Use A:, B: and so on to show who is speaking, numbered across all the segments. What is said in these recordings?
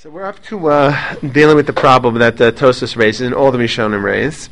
A: So we're up to dealing with the problem that Tosfos raises and all the Rishonim raise.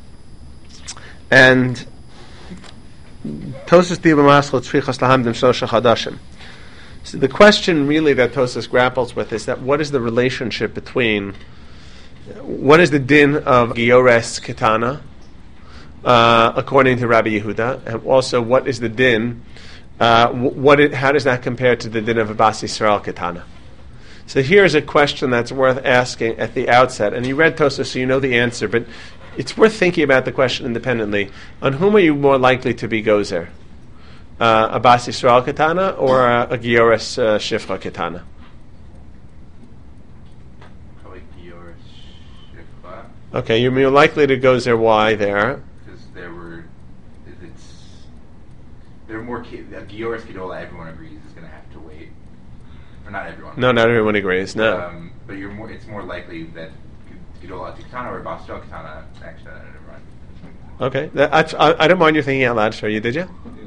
A: And Tosfos diva maschel tzrichas lahamdim shlosha chadashim. So the question really that Tosfos grapples with is that what is the relationship between, what is the din of Giores Ketana, according to Rabbi Yehuda, and also what is the din, how does that compare to the din of Bas Yisrael Ketana? So here's a question that's worth asking at the outset. And you read Tosfos, so you know the answer, but it's worth thinking about the question independently. On whom are you more likely to be gozer? A Bas Yisrael Ketana or a Giores Shifcha Ketana?
B: Probably Giores Shifcha.
A: Okay, you're more likely to gozer. Why there?
B: Because there are more kids. Giores Gedola, everyone agrees, is going to have to wait. Or not everyone.
A: No, not everyone agrees. No.
B: But it's more likely that Gedola Ketana or Bas Yisrael Ketana actually never mind.
A: Okay, I don't mind you thinking out loud. Sure, you did you?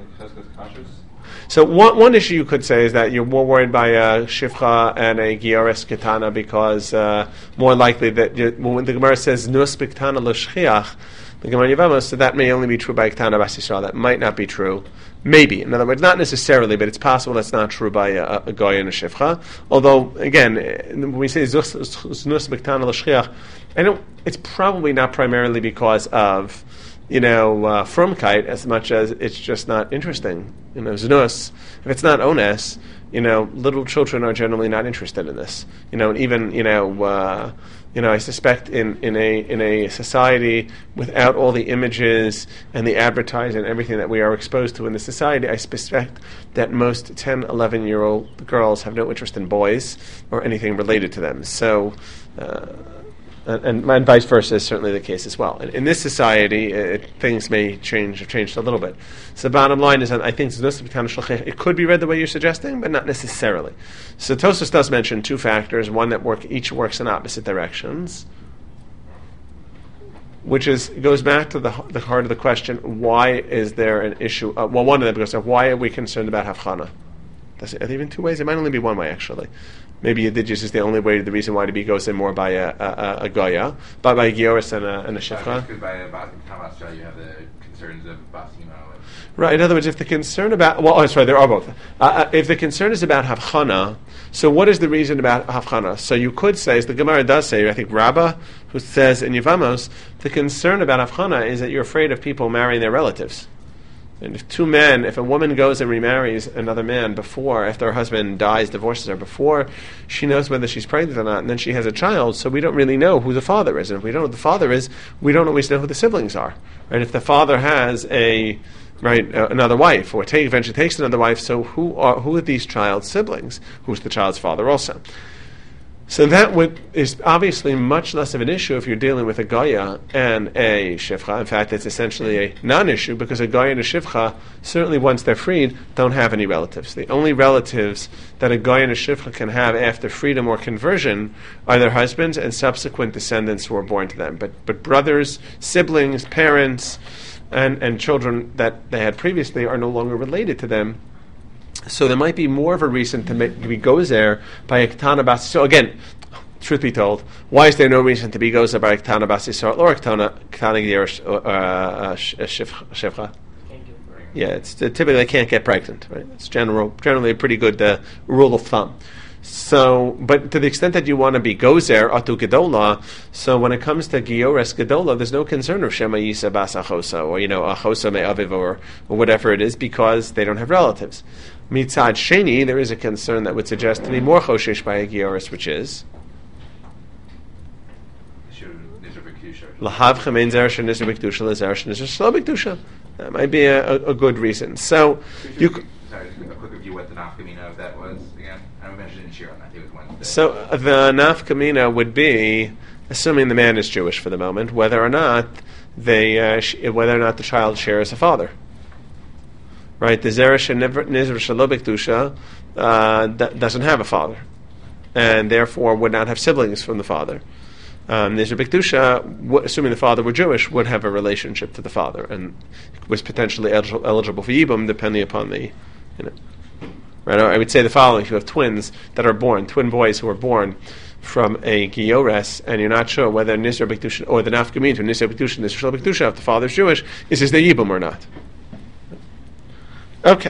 A: So one issue you could say is that you're more worried by a Shifcha and a Giores Ketana because more likely that when the Gemara says Nus B'Ketana L'Shchiach, the Gemara Yevamos, so that may only be true by Ketana Bas Yisrael. That might not be true. Maybe. In other words, not necessarily, but it's possible that's not true by a Goy and a Shifcha. Although, again, when we say Nus B'Ketana L'Shchiach, it's probably not primarily because of frumkeit as much as it's just not interesting. Znus, if it's not ones, little children are generally not interested in this. And even, I suspect in a society without all the images and the advertising and everything that we are exposed to in the society, I suspect that most 10, 11-year-old girls have no interest in boys or anything related to them. So, and vice versa is certainly the case as well. In this society, things may have changed a little bit. So the bottom line is that I think it could be read the way you're suggesting, but not necessarily. So Tosfos does mention two factors, one that each works in opposite directions, which goes back to the heart of the question, why is there an issue? One of them goes, why are we concerned about Havchana? Are there even two ways? It might only be one way, actually. Maybe Yedidius is the only way, the reason why to be goes in more by a Goya, but by a Giores and a Shifcha.
B: Because by a Bas Yisrael you have the concerns of Bas Yisrael.
A: Right, in other words, if the concern about, there are both. If the concern is about Havchana, so what is the reason about Havchana? So you could say, as the Gemara does say, I think Rabbah, who says in Yevamos, the concern about Havchana is that you're afraid of people marrying their relatives. And if a woman goes and remarries another man after her husband dies, divorces her, before she knows whether she's pregnant or not, and then she has a child, so we don't really know who the father is. And if we don't know who the father is, we don't always know who the siblings are. Right? If the father has another wife, or eventually takes another wife, so who are these child's siblings? Who's the child's father also? So that is obviously much less of an issue if you're dealing with a Goya and a Shifcha. In fact, it's essentially a non-issue because a Goya and a Shifcha, certainly once they're freed, don't have any relatives. The only relatives that a Goya and a Shifcha can have after freedom or conversion are their husbands and subsequent descendants who are born to them. But brothers, siblings, parents, and children that they had previously are no longer related to them. So there might be more of a reason to be gozer by a Ketana Bas Yisrael. So again, truth be told, why is there no reason to be gozer by a Ketana Bas Yisrael or a Ketana Giores Shifcha? Yeah, it's typically they can't get pregnant. Right? It's generally a pretty good rule of thumb. So, but to the extent that you want to be gozer atu gedola, so when it comes to Giores gedola, there's no concern of Shema Yisa Bas Achosa or Achosa Me Aviv or whatever it is because they don't have relatives. Mitzad Sheni, there is a concern that would suggest to be more choshesh by a Giores, which is Lahav Chamein Zeresh and Nizar B'Kedusha L'Zeresh and Nizar Shlo B'Kedusha. That might be a good reason. So you.
B: Sorry, just a quick review what the nafkamina of that was again. I mentioned it in Shiran. I think it was Wednesday.
A: So the nafkamina would be, assuming the man is Jewish for the moment, whether or not the child shares a father. Right, the Zeresh and Nizar Shelo B'Kedusha doesn't have a father, and therefore would not have siblings from the father. Nizar B'Kedusha, assuming the father were Jewish, would have a relationship to the father, and was potentially eligible for Yibum, depending upon the Right? Or I would say the following: if you have twins that are born, twin boys who are born from a Giores, and you're not sure whether Nisr B'Kedushin or the Nafkamin to Nisr B'Kedushin, Nisr Shel B'Kedushin, if the father's Jewish, is his Yibum or not? Okay.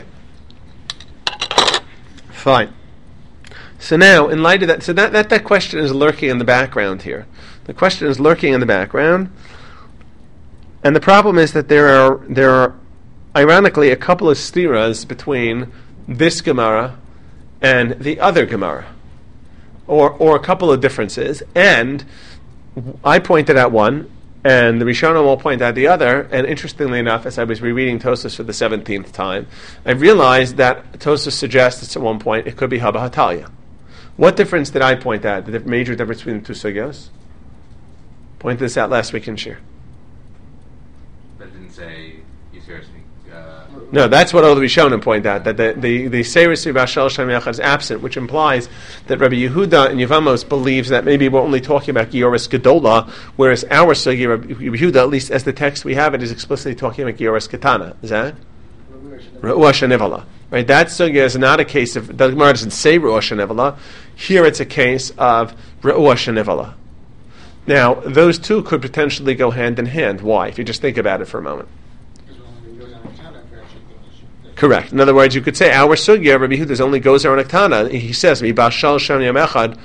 A: Fine. So now, in light of that, so that question is lurking in the background here. The question is lurking in the background, and the problem is that there are ironically a couple of stiras between this Gemara and the other Gemara, or a couple of differences, and I pointed out one, and the Rishonim will point out the other, and interestingly enough, as I was rereading Tosfos for the 17th time, I realized that Tosfos suggests at one point it could be Haba Hatalia. What difference did I point out? The major difference between the two sugyos? Pointed this out last week in Shir.
B: But it didn't say Yisrael.
A: No, that's what all the Rishonim point out, that the Seiris Bashal Shem Yachad is absent, which implies that Rabbi Yehuda in Yevamos believes that maybe we're only talking about Gioris Gedola, whereas our Sugi, Rabbi Yehuda, at least as the text we have it, is explicitly talking about Gioris Ketana. Is that? Ru'ah Shenivala. Right, that Sugi is not a case of, the Gemara doesn't say Ru'ah Shenivala. Here it's a case of Ru'ah Shenivala. Now, those two could potentially go hand in hand. Why? If you just think about it for a moment. Correct. In other words, you could say our sugya, Rabbi Yehuda, only goes around Aktana. He says, "Mibashal Shem Yom Echad,"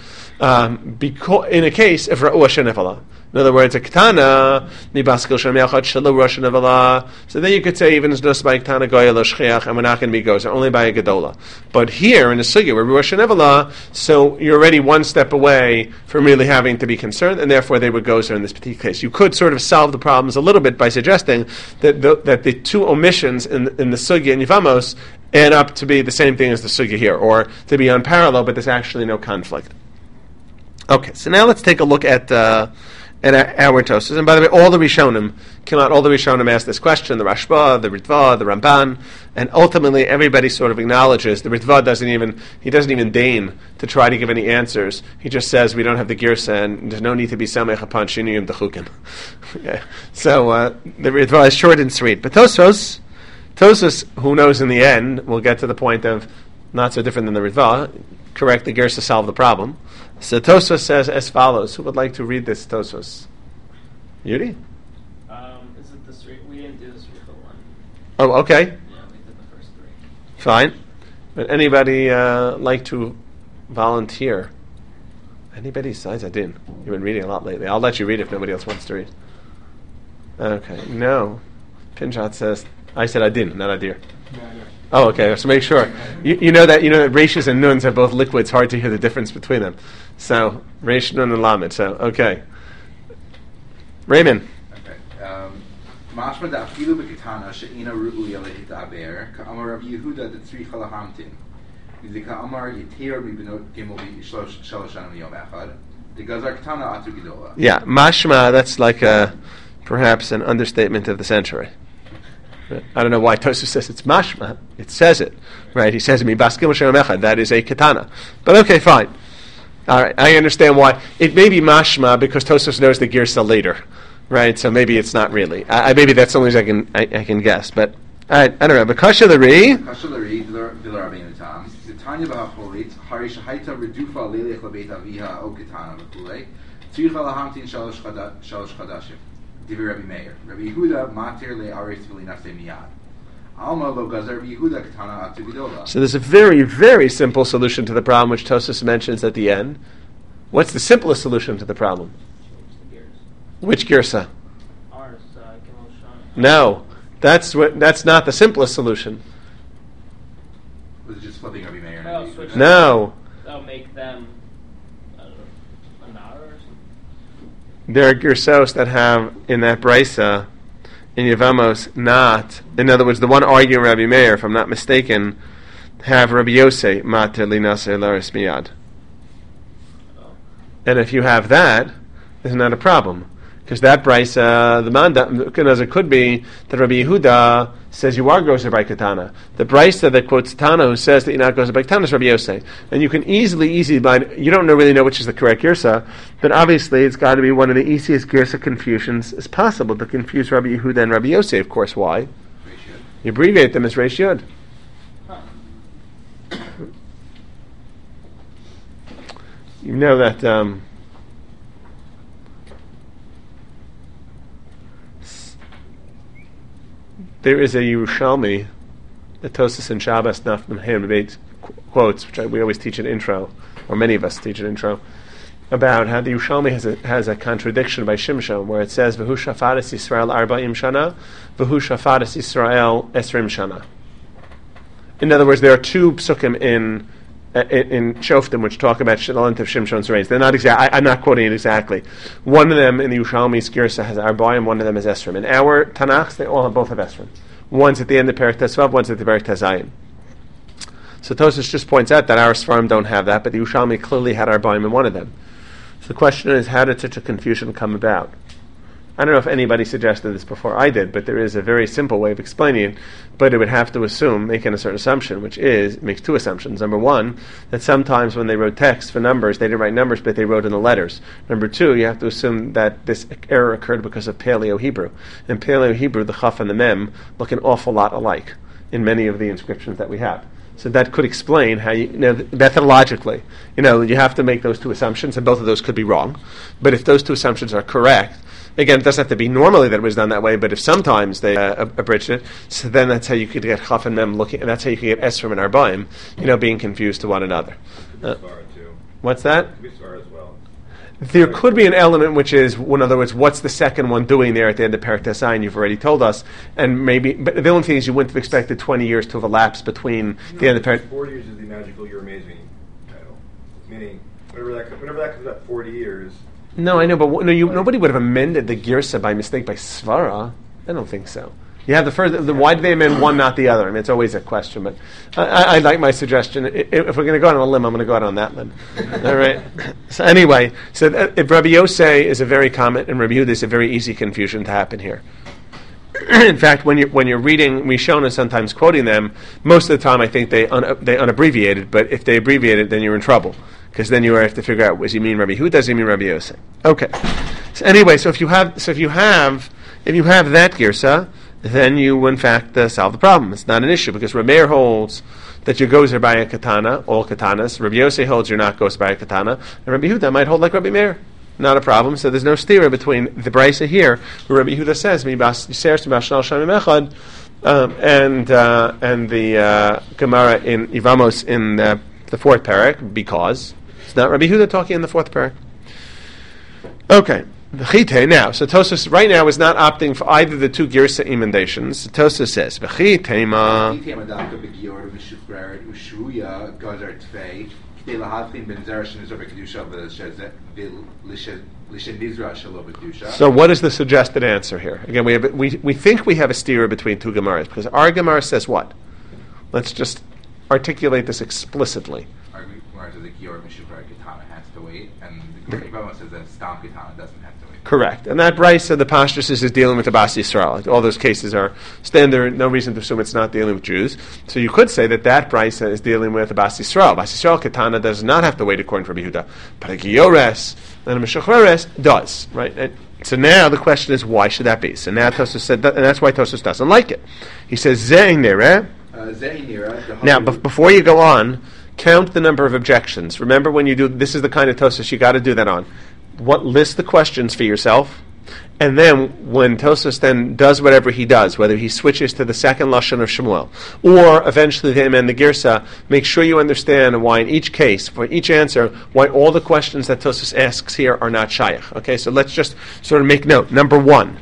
A: in a case of Ra'ua Shenevala. In other words, a Ketana, Mibaskil Shem Yachad Shelo Rosh Shenevala. So then you could say even as Nos by Ketana Goya Lo Shchiach, and we're not going to be gozer, only by a Gedola. But here in the sugya, we're Rosh Shenevala, so you're already one step away from really having to be concerned, and therefore they would gozer in this particular case. You could sort of solve the problems a little bit by suggesting that the two omissions in the sugya in Yevamos add up to be the same thing as the sugya here, or to be unparalleled, but there's actually no conflict. Okay, so now let's take a look at our Tosfos. And by the way, all the Rishonim asked this question, the Rashba, the Ritva, the Ramban, and ultimately everybody sort of acknowledges, the Ritva doesn't even deign to try to give any answers. He just says we don't have the Girsa and there's no need to be Samech upon Shinuyim Dechukim. Okay. So the Ritva is short and sweet. But Tosfos, who knows in the end, will get to the point of not so different than the Ritva, correct the Girsa, solve the problem. So Tosfos says as follows. Who would like to read this Tosfos? Yuri?
C: Is it the three? We didn't do this for one.
A: Oh, okay.
C: Yeah, we did the first three.
A: Fine. Would anybody like to volunteer? Anybody besides I didn't. You've been reading a lot lately. I'll let you read if nobody else wants to read. Okay. No. Pinchot says, I said I didn't, not I dear. Oh, okay. So make sure you know that Reishis and Nuns are both liquids. Hard to hear the difference between them. So Reish, Nun, and Lamed. So okay. Raymond.
B: Okay. Mashma da afilu b'ketana she'ina ru'uya lehitaber ka'amar Rav Yehuda detzricha lahamtin v'zika amar yitir mibenot gimel shalosh shanam yom echad degazar ketana atu gedola.
A: Yeah, mashma. That's like perhaps an understatement of the century. I don't know why Tosfos says it's mashma. It says it, right? He says mi baskim shem echad. That is a katana. But okay, fine. All right, I understand why it may be mashma because Tosfos knows the girsa later, right? So maybe it's not really. Maybe that's the only reason I can guess. But I don't know. But kasha l'ri.
B: Kasha l'ri v'la rabbeinu tam. The Tanya b'hacholit hari shahaita redufa lelech lebeit aviha o katana v'kulei tzricha lahamtin shalosh chadashim. Divi Rabbi Meir. Rabbi Yehuda matir le'aretz v'linafse miyad. Alma lo gazer Rabbi Yehuda katana atu gedola. So
A: there's a very, very simple solution to the problem, which Tosfos mentions at the end. What's the simplest solution to the problem? Which girsa?
C: Ours,
A: No, that's not the simplest solution.
B: Was it just flipping Rabbi Meir?
A: No.
C: That'll make them an hour or something.
A: There are girsos that have in that brisa in Yevamos not. In other words, the one arguing Rabbi Meir, if I'm not mistaken, have Rabbi Yosei mater linaseh laris miyad. And if you have that, there's not a problem. Because that brisa, the manda, it could be that Rabbi Yehuda says you are gozer by katana. The brisa that quotes Tana who says that you're not gozer by katana is Rabbi Yosei. And you can easily find, you don't really know which is the correct girsa, but obviously it's got to be one of the easiest girsa confusions as possible to confuse Rabbi Yehuda and Rabbi Yosei. Of course, why? You abbreviate them as Reish Yud. You know that there is a Yerushalmi that Tosas and Shabbos Nafman Ham quotes, which we always teach in intro, or many of us teach in intro, about how the Yerushalmi has a contradiction by Shimshon, where it says V'hu shafaris Yisrael arba'im shana, V'hu shafaris Yisrael esrim shana. In other words, there are two psukim in Shoftim which talk about the length of Shimshon's reigns. They're not exact. I'm not quoting it exactly. One of them in the Yerushalmi's Girsa has arba'im, one of them is esrim. In our Tanakh, they all have both of esrim. One's at the end of Perek Tesvav, one's at the Perek Tezayin. So Tosfos just points out that our Sfarim don't have that, but the Yerushalmi clearly had arba'im in one of them. So the question is, how did such a confusion come about? I don't know if anybody suggested this before I did, but there is a very simple way of explaining it, but it would have to making a certain assumption, which makes two assumptions. Number one, that sometimes when they wrote text for numbers, they didn't write numbers, but they wrote in the letters. Number two, you have to assume that this error occurred because of Paleo-Hebrew. In Paleo-Hebrew, the Chaf and the Mem look an awful lot alike in many of the inscriptions that we have. So that could explain how methodologically, you have to make those two assumptions, and both of those could be wrong. But if those two assumptions are correct, again, it doesn't have to be normally that it was done that way, but if sometimes they abridged it, so then that's how you could get Chaf and Mem looking, and that's how you could get Esrim and Arba'im, being confused to one another. What's that?
D: It could be Svara as well.
A: There could be an element which is, in other words, what's the second one doing there at the end of Perek Tezayin? You've already told us, and maybe. But the only thing is, you wouldn't have expected 20 years to have elapsed between the end of Perek.
D: 40 years is the magical You're Amazing title, meaning whenever that comes up, 40 years.
A: No, I know, but nobody would have amended the Girsa by mistake by Svara. I don't think so. You have the first. Why did they amend one, not the other? I mean, it's always a question, but I like my suggestion. If we're going to go out on a limb, I'm going to go out on that limb. All right. So anyway, if Rabbi Yosei is a very common, and Rabbi Yehuda is a very easy confusion to happen here. In fact, when you're reading Rishon and sometimes quoting them, most of the time I think they unabbreviated. But if they abbreviated, then you're in trouble, because then you have to figure out, does he mean Rabbi Yehuda? Does he mean Rabbi Yosei? Okay. So anyway, if you have that Girsa, then you, in fact, solve the problem. It's not an issue, because Rameir holds that you gozer by a katana, all katanas. Rabbi Yosei holds you're not gozer by a katana. And Rabbi Yehuda might hold like Rabbi Meir. Not a problem. So there's no stira between the Brisa here, where Rabbi Yehuda says, and the Gemara in Ivamos in the fourth parak, because it's not Rabbi Yehuda talking in the fourth parak. Okay. Now, so Tosfos right now is not opting for either the two Girsa emendations. Tosfos says, so what is the suggested answer here? Again, we think we have a stira between two Gemaras, because our Gemara says what? Let's just articulate this explicitly.
B: Our Gemara says the Gior Mishukrar Katana has to wait, and the Gemara says that Stam Katana doesn't have to wait.
A: Correct. And that Brisa, the Pashtus is dealing with the Bas Yisrael. All those cases are standard, no reason to assume it's not dealing with Jews. So you could say that Brisa is dealing with the Bas Yisrael. Bas Yisrael Katana does not have to wait according to Rabbi Yehuda. But a Giores and a Meshachreres does. Right? And so now the question is, why should that be? So now Tosfos said that, and that's why Tosfos doesn't like it. He says, Zeh Nireh. Now, before you go on, count the number of objections. Remember, when you do this, is the kind of Tosfos you got to do that on. List the questions for yourself, and then when Tosfos then does whatever he does, whether he switches to the second lashon of Shmuel, or eventually they amend the Girsa, make sure you understand why in each case, for each answer, why all the questions that Tosfos asks here are not shaykh. Okay, so let's just sort of make note. Number one.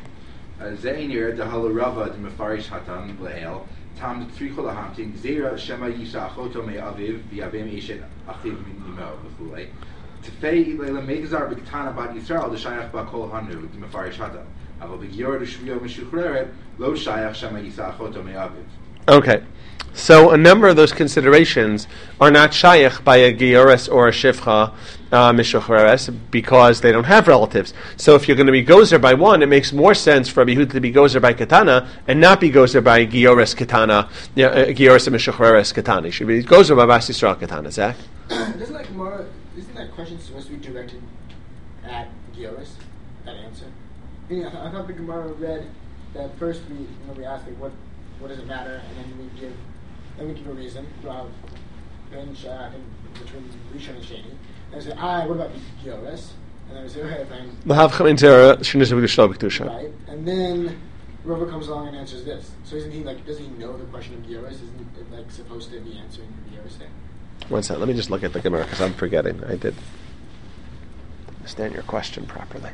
B: Tam Trichol Hamtin, Zera Shema Yisha Choto Me Aviv, Viabim Eshet Achiv Minimo, Befule. Tefei Lela Megazar Biktana Bad Yisrael, the Shayach Bakol Hanu, the Mefarish Hatam. Avo Bigior, the Shvio Meshuchreret, Lo Shayach Shema Yisha Choto Me Aviv.
A: Okay. So a number of those considerations are not shaykh by a Giores or a Shivcha Mishuchreres, because they don't have relatives. So if you're going to be gozer by one, it makes more sense for Rabbi Yehuda to be gozer by Katana and not be gozer by Giores Katana, Giores and Mishuchreres Katana. He should be gozer by Bas Yisrael Katana. Zach?
E: Isn't that question supposed to be directed at Giores, that answer? I thought the Gemara read that first we asked what does it matter, and then we give a reason, Rav, Ben Shah, between Rishon and Sheni. And I say, what about Gioris? And then we say, okay, fine. Right. And then Rava comes along and answers this. So isn't he doesn't he know the question of Gioris? Isn't it supposed to be answering Gioris there?
A: One second, let me just look at the Gemara because I'm forgetting. I did understand your question properly.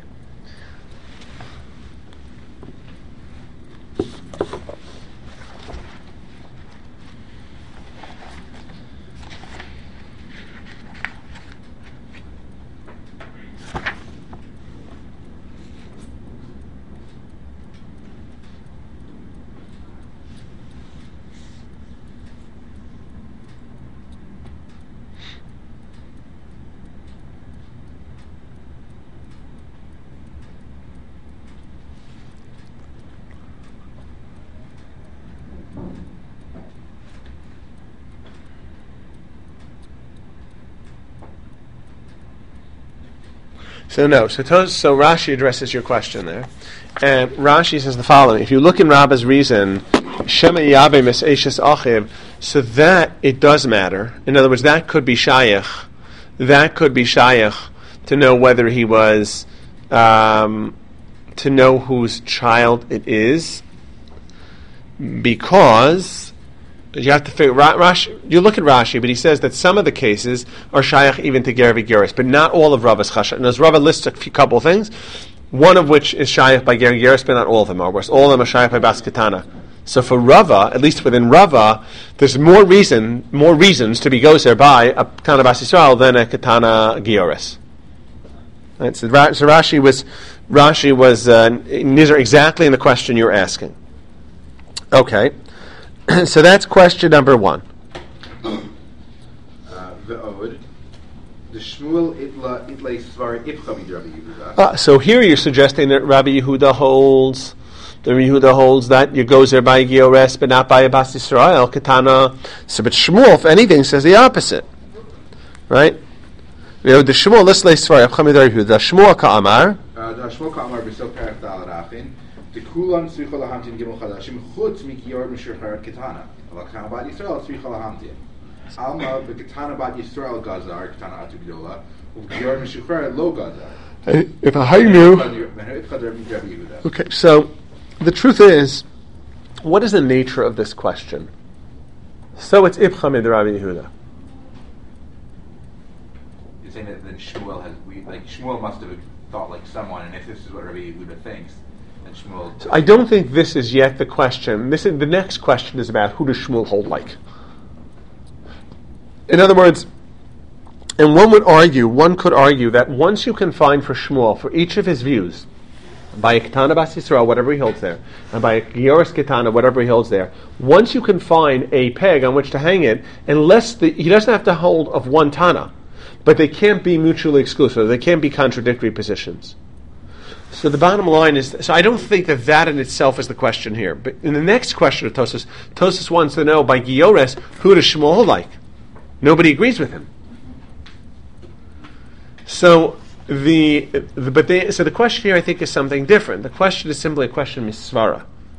A: So Rashi addresses your question there, and Rashi says the following: if you look in Rabba's reason, Shema Yabe Mes'eshes Achiv, so that it does matter. In other words, that could be Shayach. That could be Shayach to know whether he was to know whose child it is, because you have to figure. Rashi, you look at Rashi, but he says that some of the cases are shayach even to ger v'geres, but not all of Rava's chashash. And as Rava lists a couple of things, one of which is shayach by ger v'geres, but not all of them are. Whereas all of them are shayach by bas ketana. So for Rava, at least within Rava, there's more reasons to be gozer by a ketana bas Yisrael than a ketana geores. Right? So Rashi was nizar exactly in the question you're asking. Okay. So that's question number one. So here you're suggesting that Rabbi Yehuda holds that you goes there by Giores, but not by a Bas Yisrael, Ketana. So, but Shmuel, if anything, says the opposite, right? The Shmuel, let's lay Svar. The Shmuel Ka'amar.
B: The Shmuel Ka'amar b'Sel Perach Dal Arachin. Kulan tzricha lahamtin gimel chadashim chutz mikiyor mishurcharat ketana. But ketana bat Yisrael tzricha lahamtin. Alma v'ketana bat Yisrael gazar ketana atu gdola u'kiyor mishurcharat lo gazar.
A: If I knew. Okay, so the truth is, what is the nature of this question? So it's Ibcha mid Rabbi Yehuda.
B: You're saying that then Shmuel Shmuel must have thought like someone, and if this is what Rabbi Yehuda thinks.
A: So I don't think this is yet the question. The next question is about who does Shmuel hold like. In other words, and one could argue that once you can find for Shmuel, for each of his views, by a Ketana Bas Yisrael, whatever he holds there, and by a Gioris Ketana, whatever he holds there, once you can find a peg on which to hang it, he doesn't have to hold of one Tana, but they can't be mutually exclusive, they can't be contradictory positions. So the bottom line is, so I don't think that in itself is the question here. But in the next question of Tosfos wants to know by Giores, who does Shmuel hold like? Nobody agrees with him. So the question here I think is something different. The question is simply a question of misvara.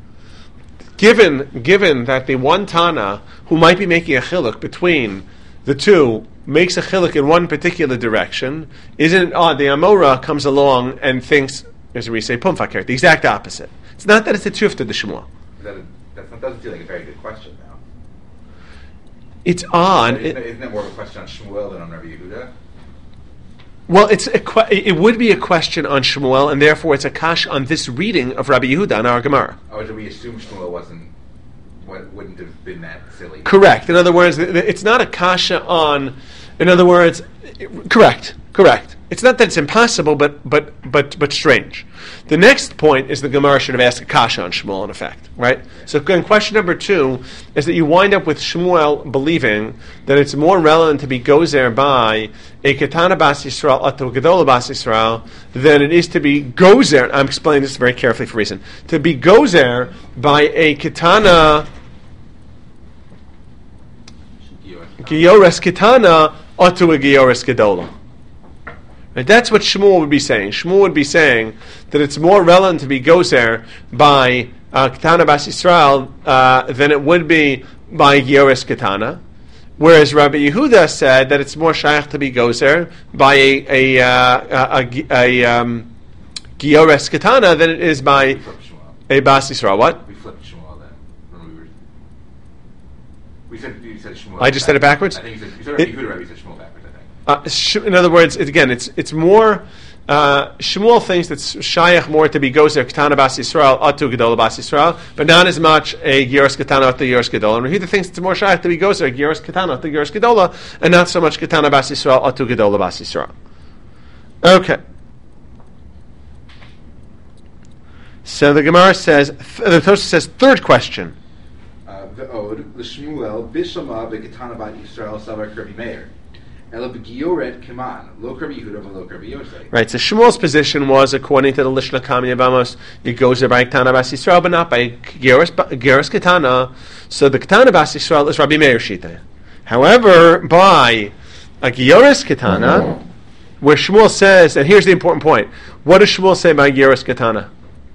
A: Given that the one Tana who might be making a chiluk between the two makes a chiluk in one particular direction, isn't it odd? The Amora comes along and thinks, as we say, pumfaker, the exact opposite. It's not that it's a tufta de Shmuel.
B: That doesn't feel like a very good question now.
A: It's odd.
B: Isn't that more of a question on Shmuel than on Rabbi Yehuda?
A: Well, it would be a question on Shmuel, and therefore it's a kash on this reading of Rabbi Yehuda in our Gemara.
B: Oh, do we assume Shmuel wouldn't have been that silly?
A: Correct. In other words, it's not a kasha on. In other words, correct. It's not that it's impossible, but strange. The next point is the Gemara should have asked a kasha on Shmuel, in effect, right? So again, question number 2 is that you wind up with Shmuel believing that it's more relevant to be gozer by a Ketana Bas Yisrael atu Gedola Bas Yisrael than it is to be gozer. I'm explaining this very carefully for a reason. To be gozer by a Ketana Giores Ketana atu a Giores Gedola. Right, that's what Shmuel would be saying. Shmuel would be saying that it's more relevant to be gozer by Ketana Bas Yisrael than it would be by Giores Ketana. Whereas Rabbi Yehuda said that it's more shaykh to be gozer by a Giores Katana than it is by
B: We flipped Shmuel.
A: a Bas Yisrael. What?
B: We flipped Shmuel then. When we said Shmuel.
A: I just said it backwards?
B: I think you said Rabbi Yehuda, Rabbi said Shmuel backwards, I think.
A: In other words, it's more. Shmuel thinks that shaykh more to be gozer Katana Bas Yisrael Atu Gedola Bas Yisrael, but not as much a Giores Katana Atu Giores Gedola. And Yehuda thinks it's more shaykh to be gozer Giores Katana Atu Giores Gedola, and not so much Katana Bas Yisrael Atu Gedola Bas Yisrael. Okay. So the Gemara says, the Tosha says, third question.
B: Ve'od l'Shmuel bishama be'ketana bat Yisrael savar Rabbi Meir. Ela b'gioret keman lo Rabbi Yehuda v'lo Rabbi Yosef.
A: Right, so Shmuel's position was, according to the Lishna Kami Abamos, it goes there by Ketana Bas Yisrael, but not by Geras Ketana. So the Ketana Bas Yisrael is Rabbi Meir Shita. However, by a Geras Ketana, where Shmuel says, and here's the important point, what does Shmuel say by Geras Ketana?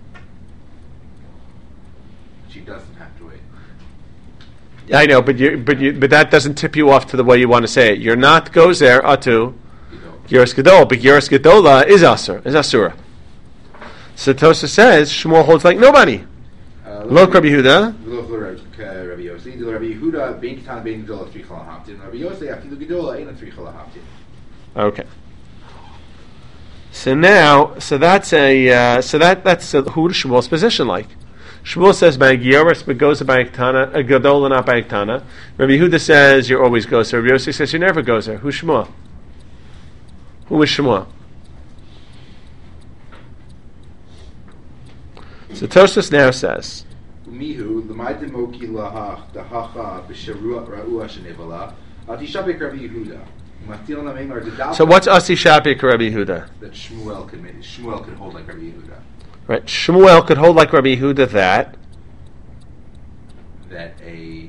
B: She doesn't have to wait.
A: I know, but that doesn't tip you off to the way you want to say it. You're not gozer atu Geras Gedola, but Geras Gedola is asura. So Tosa says Shmuel holds like nobody. Lo Rabbi Yehuda.
B: Rabbi Yosef. Rabbi Yehuda bein ketana bein gedola three chala hamtin. Rabbi Yosef afilu gedola ein three chala hamtin.
A: Okay. So that's who Shmuel's position like. Shmuel says by Gioris, but goes by Ktana, Gadola, not by Ktana. Rabbi Yehuda says you're always gozer. Rabbi Yosef says you never gozer. Who's Shmuel? Who is Shmuel? So Tosfos now says,
B: Umihu l'may demoki lahach dahacha b'sharua ra'ua shenevala atishabek Rabbi Yehuda.
A: So what's Asi Shapik Rabbi Yehuda?
B: That Shmuel could hold like Rabbi Yehuda.
A: Right, Shmuel could hold like Rabbi Yehuda that
B: a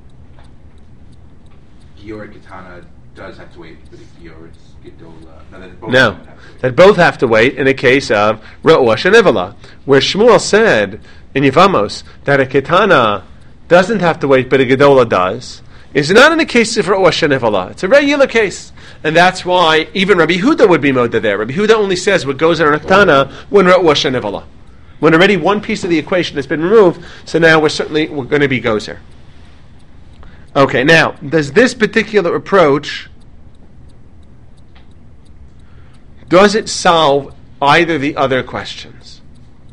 B: Gior Katana does have to wait for the Gior Gedola.
A: That both have to wait in a case of Re'uah Shenivala, where Shmuel said in Yevamos that a Katana doesn't have to wait, but a Gedola does. Is not in a case of Re'uah Shenivala. It's a regular case. And that's why even Rabbi Yehuda would be moda there. Rabbi Yehuda only says what goes on a Ktana when Re'uah Shenivala. When already one piece of the equation has been removed, so now we're going to be gozer. Okay, now, does this particular approach, does it solve either the other questions?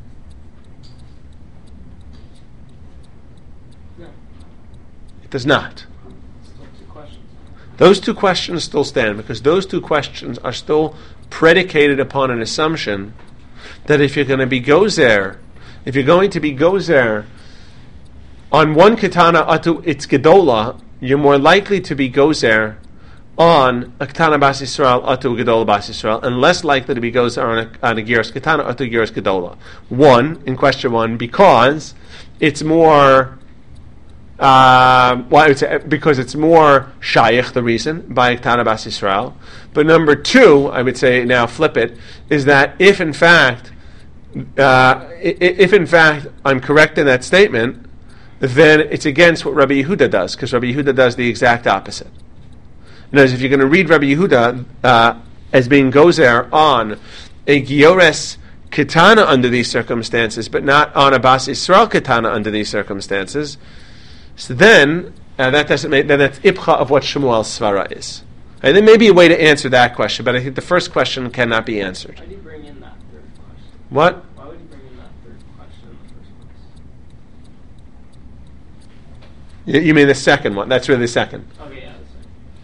E: No.
A: It does not.
C: Still two questions.
A: Those two questions still stand because those two questions are still predicated upon an assumption that if you're going to be gozer on one katana atu its gedola, you're more likely to be gozer on a katana bas Yisrael atu gedola bas Yisrael, and less likely to be gozer on a giras katana atu giras gedola. In question one, because it's more. I would say because it's more shaykh, the reason, by Ktana Bas Yisrael. But number two, I would say now flip it, is that if in fact I'm correct in that statement, then it's against what Rabbi Yehuda does, because Rabbi Yehuda does the exact opposite. In other words, if you're going to read Rabbi Yehuda as being gozer on a Giores Katana under these circumstances, but not on a Bas Yisrael Katana under these circumstances, so then that doesn't make, then that's ibcha of what Shmuel's svara is. And there may be a way to answer that question, but I think the first question cannot be answered.
C: Why did you bring in that third question?
A: What?
C: Why would you bring in that third question in the first place?
A: You mean the second one? That's really the second.
C: Okay, yeah, that's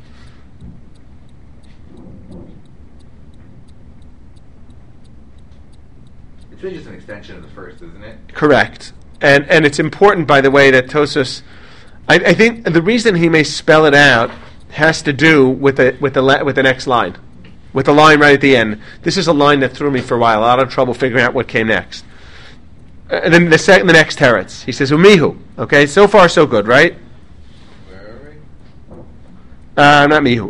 C: right.
B: It's really just an extension of the first, isn't it?
A: Correct. And it's important, by the way, that Tosfos, I think the reason he may spell it out has to do with the next line, with the line right at the end. This is a line that threw me for a while. A lot of trouble figuring out what came next. And then the next teretz, he says umihu. Okay, so far so good, right?
B: Where are we?
A: Not mihu.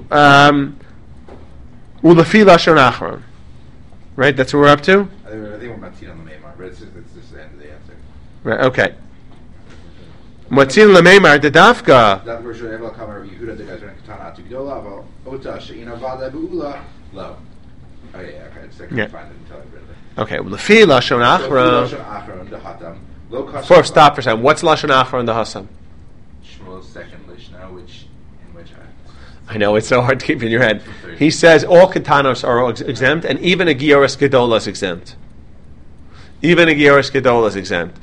A: Ulefi lashon achron. Right, that's what we're up to.
B: I think we're matzin on the Maimar, but it's just the end of the answer.
A: Right. Okay. Matzin lemeimar dedafka.
B: That version of Rabbi Yehuda, the guys are katana atu gdola, aval ota she'ina vada be'ula, lo. Oh yeah, okay, I just couldn't find it until I read it.
A: Okay, lefi lashon achron.
B: Lashon achron dehatam. Lo kasha.
A: First, stop for a second. What's lashon achron dehasam?
B: Shmuel's second Lishna, in which
A: I know it's so hard to keep in your head. He says all katanos are exempt, and even a gioris gedola is exempt. Even a gioris gedola is exempt.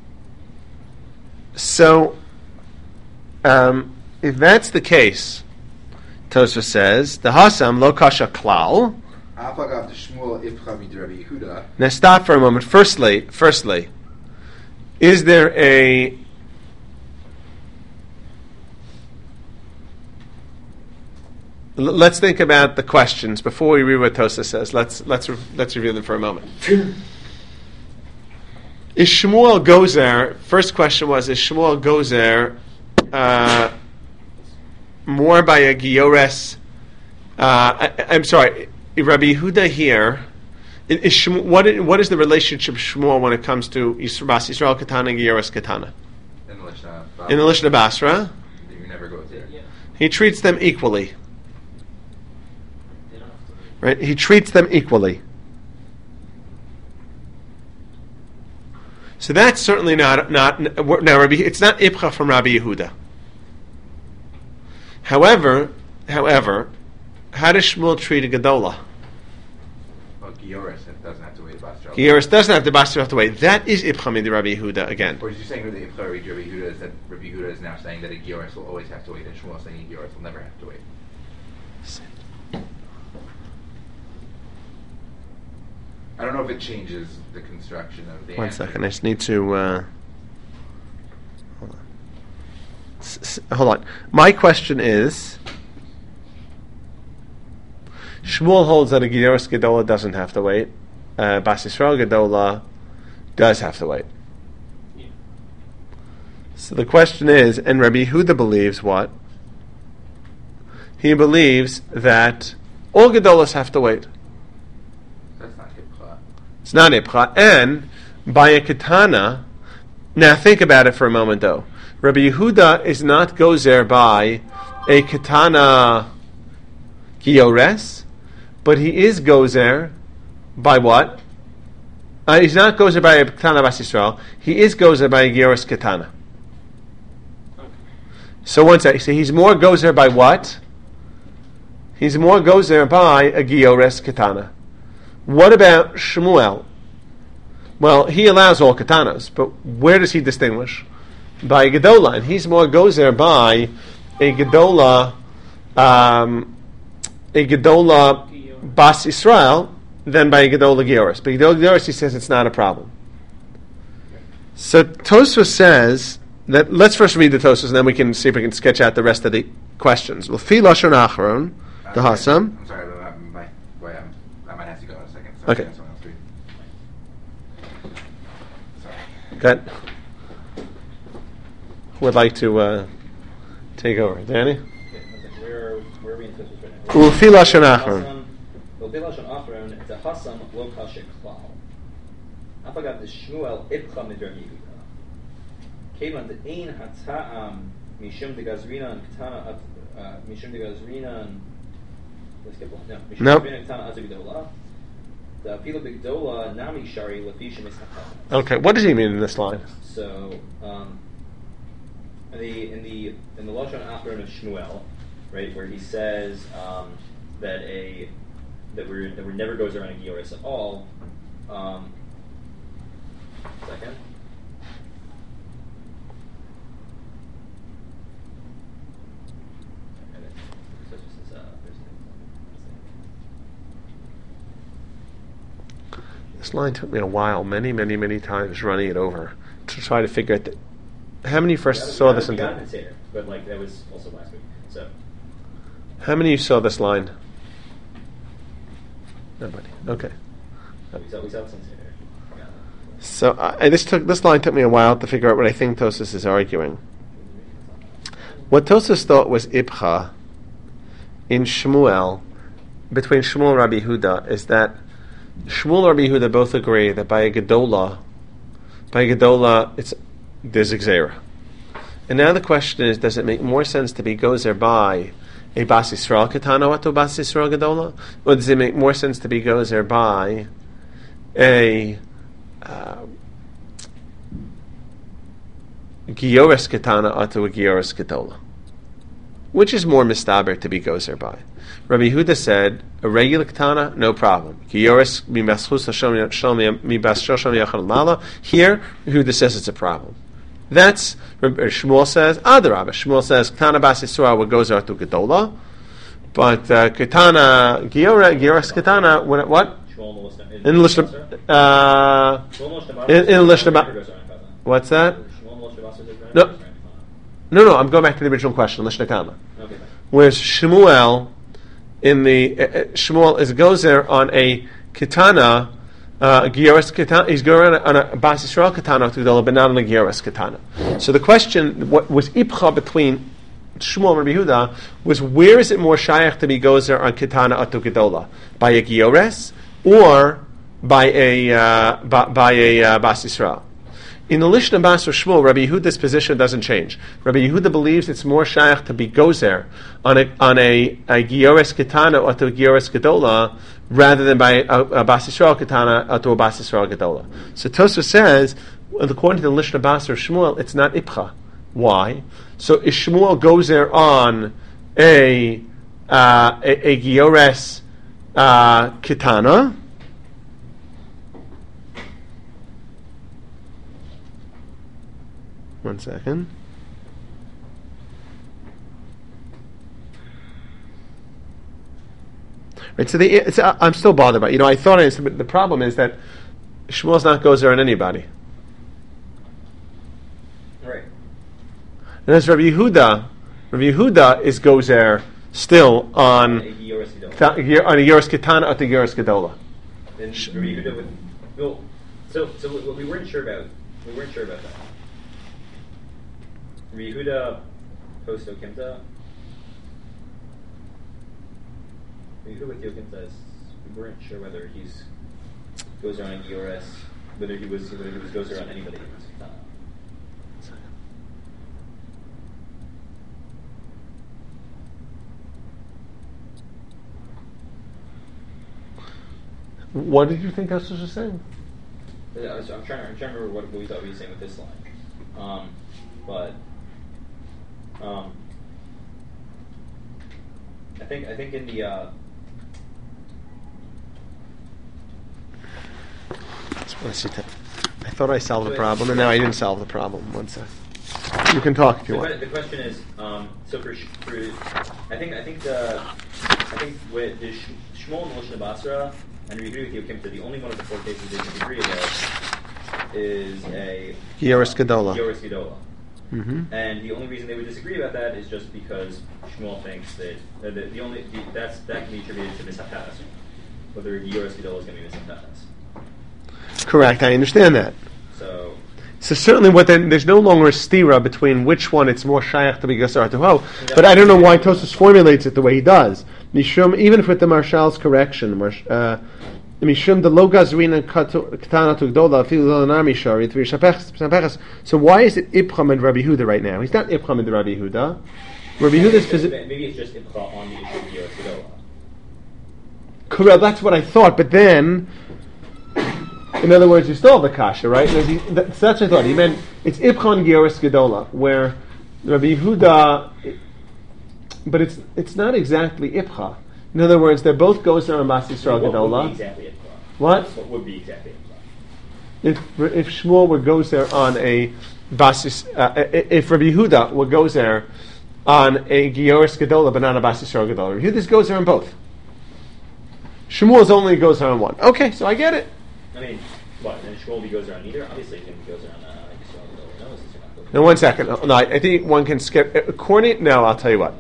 A: So, if that's the case, Tosfos says the hasam lo kasha klal. Now stop for a moment. Firstly, is there a let's think about the questions before we read what Tosfos says. Let's review them for a moment. Is Shmuel Gozer? First question was: is Shmuel Gozer more by a giores? I'm sorry, Rabbi Yehuda here. What is the relationship of Shmuel when it comes to Yisrael Katana Giores Katana? In the Lishna Basra,
B: you never go there.
A: He treats them equally. Right? He treats them equally. So that's certainly not now. It's not Ibcha from Rabbi Yehuda. However, how does Shmuel treat a Gedola?
B: Well, Gioris doesn't have to wait.
A: Gioris doesn't have to have to wait. That is Ibcha min Rabbi Yehuda again.
B: Or is you saying that the Ibcha Rabbi Yehuda is that Rabbi Yehuda is now saying that a Gioris will always have to wait, and Shmuel is saying a Gioris will never have to wait? I don't know if it changes the construction of the
A: One
B: answer.
A: second, I just need to hold on. My question is, Shmuel holds that a Gioris Gedola doesn't have to wait. Bas Yisrael Gedola does have to wait.
C: Yeah.
A: So the question is, and Rabbi Yehuda believes what? He believes that all Gedolas have to wait. It's not Ibcha. And by a katana, now think about it for a moment though. Rabbi Yehuda is not gozer by a katana giores, but he is gozer by what? He's not gozer by a katana bas Yisrael. He is gozer by a giores katana. So one second. So he's more gozer by what? He's more gozer by a giores katana. What about Shmuel? Well, he allows all katanas, but where does he distinguish? By a Gedola, and he's more gozer by a Gedola Bas Yisrael than by a Gedola Gioris. But Gedola Gioris, he says it's not a problem. So Tosfos says that, let's first read the Tosfos, and then we can see if we can sketch out the rest of the questions. L'fi lashon achron, the hasam.
B: I'm sorry, I might have to go in a second.
A: Okay.
B: Someone else read. Sorry.
A: Good. Who would like to take over? Danny?
F: Where are we in Tosfos right now?
A: L'fi lashon achron.
F: L'fi lashon achron, it's a hasam lo kasha klal. Afagav the Shmuel ibcha mid Rabbi Yehuda. Kevan the ein hata'am mishum de gazrina and katana mishum de gazrina and let's get no mishum
A: Nope.
F: de gazrina and katana azagdola. The afilu bigdola nami shari lefisha misnacham.
A: Okay, what does he mean in this line?
F: So in the lashon achron of Shmuel, right, where he says that we're never goes around a gioris at all. Second.
A: This line took me a while, many times running it over to try to figure out how many first saw this in time.
F: But like that was also last week. So
A: how many of you saw this line? Nobody. Okay.
F: we saw this in there.
A: So this line took me a while to figure out what I think Tosfos is arguing. What Tosfos thought was Ibcha in Shmuel, between Shmuel and Rabbi Yehuda, is that Shmuel and Rabbi Yehuda both agree that by a Gedola, there's a Gzeira. And now the question is, does it make more sense to be gozer by a Bas Yisrael Ketana or to Bas Yisrael Gedola? Or does it make more sense to be gozer by a Gioris Ketana or to a Gioris Gedola? Which is more mistaber to be gozer by? Rabbi Yehuda said, a regular Ketana, no problem. Gioris mi-bas-chus Hashem mi-bas shosham yachal lala. Here, Yehuda says it's a problem. That's, Shmuel says, Adarabah. Shmuel says, Ketana Bas Yisrael would gozer to Gedola, but Ketana, Gioris Ketana, what? In Lishna, what's that? No, I'm going back to the original question, Lishna Kama. Okay. Whereas Shmuel, in the Shmuel is gozer on a Ketana, Gioris Ketana, he's going on a Bas Yisrael Ketana to Gedola, but not on a Gioris Ketana. So the question, what was Ipcha between Shmuel and Rabbi Yehuda, was where is it more shayach to be gozer on Ketana or to Gedola? By a Gioris or by a Bas Yisrael? In the Lishna Bas or Shmuel, Rabbi Yehuda's position doesn't change. Rabbi Yehuda believes it's more shayach to be gozer on a Gioris Ketana or to a Gioris Gedola rather than by a Bas Yisrael Ketana or to a Bas Yisrael Gedola. So Tosfos says, according to the Lishna Bas or Shmuel, it's not Ipcha. Why? So if Shmuel gozer on a Gioris Ketana, one second. Right, so I'm still bothered by it. I thought the problem is that Shmuel's not gozer on anybody.
F: Right.
A: And as Rabbi Yehuda is gozer still on a Gioris Ketana or the Gioris Gedola.
F: Then Rabbi Yehuda would. Well, so we weren't sure about that. Rabbi Yehuda post Okimta. Rabbi Yehuda with Okimta, we weren't sure whether he's goes around Gioris, whether he was goes around anybody.
A: What did you think Tosfos was saying?
F: I'm trying to remember what we thought we were saying with this line, I think in the
A: I thought I solved the problem, and now I didn't solve the problem. One sec. You can talk if you want.
F: The question is, so for I think with the Shmuel and Lishna Basra and Rabbi Yehuda with Yokimta, the only one of the four cases they disagree about is a
A: Gioris Gedola.
F: Mm-hmm. And the only reason they would disagree about that is just because Shmuel thinks that that can be attributed to Mishatas, whether Gioris Gedola is going to be Mishatas.
A: Correct, I understand that. So certainly, there's no longer a stira between which one it's more shayach to be gasar to ho. But I don't know why Tosfos formulates it the way he does. Mishum, even if with the Marshal's correction, Mishum the lo gazrina katana to gdola afilu l'nami shari three shapechas. So why is it Ipcham and Rabbi Yehuda right now? He's not Ipcham and Rabbi Yehuda. Rabbi Yehuda's position.
F: Maybe it's just Ipcham on the issue of Gioris Gedola.
A: Correct. That's what I thought. But then, in other words, you still have the kasha, right? That's what I thought. He meant it's Ipcham Gioris Gedola, where Rabbi Yehuda, but it's not exactly Ipcha. In other words, they both gozer on Bas Yisrael Gedola. What
F: would be exactly Ipcha?
A: If Shmuel would gozer on a Bas if Rabbi Yehuda would gozer on a Gioris Gedola, but not a Bas Yisrael Gedola, Rabbi Yehuda's gozer on both. Shmuel's only gozer on one. Okay, so I get it.
F: I mean, what? And Shmuel be gozer on either? Obviously, he's going to be gozer on Yisrael Gedola. No, it's not gozer.
A: Now, 1 second. No, I think one can skip. According, no, I'll tell you what.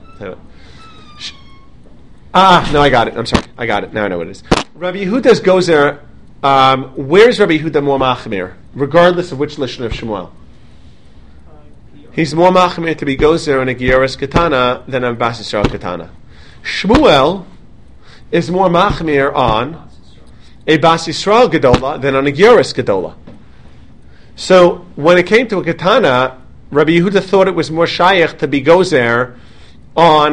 A: No, I got it. I'm sorry. I got it. Now I know what it is. Rabbi Yehuda's gozer, where's Rabbi Yehuda more machmir, regardless of which lishon of Shmuel? He's more machmir to be gozer on a Gioris Ketana than on Bas Yisrael Ketana. Shmuel is more machmir on a Bas Yisrael Gedola than on a Gioris Gedola. So when it came to a Ketana, Rabbi Yehuda thought it was more shayach to be gozer on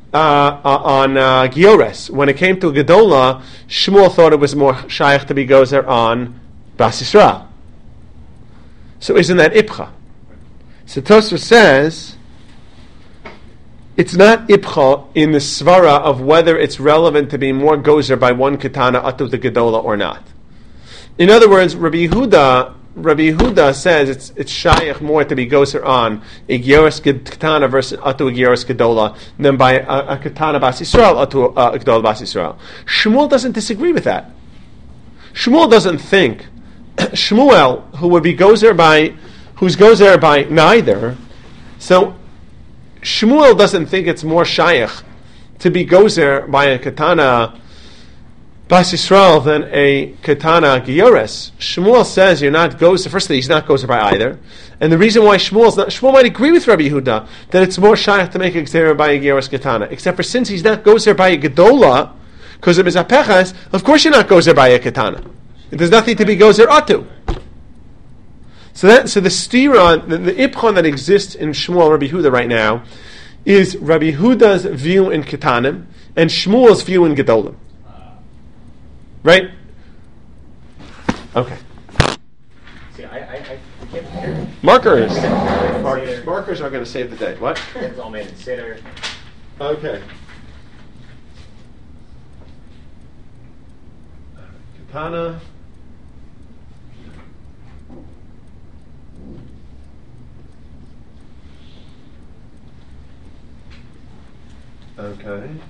A: Giores. When it came to Gedola, Shmuel thought it was more shaykh to be gozer on Bas Yisrael. So isn't that Ipcha? So Tosfos says it's not Ipcha in the svara of whether it's relevant to be more gozer by one Ketana atu the Gedola or not. In other words, Rabbi Yehuda says it's shaykh more to be gozer on a Gioris Ketana versus atu a Gioris Gedola than by a Ketana Bas Yisrael atu a Gedola Bas Yisrael. Shmuel doesn't disagree with that. Shmuel doesn't think Shmuel, who would be who's gozer by neither, so Shmuel doesn't think it's more shaykh to be gozer by a Ketana Bas Yisrael than a Ketana Giyores. Shmuel says you're not gozer. Firstly, he's not gozer by either, and the reason why Shmuel might agree with Rabbi Yehuda that it's more shaykh to make a gzera by a Giyores Ketana, except for since he's not gozer by a Gedola because of his apechas, of course you're not gozer by a Ketana. There's nothing to be gozer atu. So the stira, the ipchon that exists in Shmuel Rabbi Yehuda right now is Rabbi Yehuda's view in Ketanim and Shmuel's view in Gedolim. Right? Okay.
F: See, I can't hear.
A: Markers are going to save the day. What?
F: It's all made in Seder.
A: Okay. Ketana. Okay.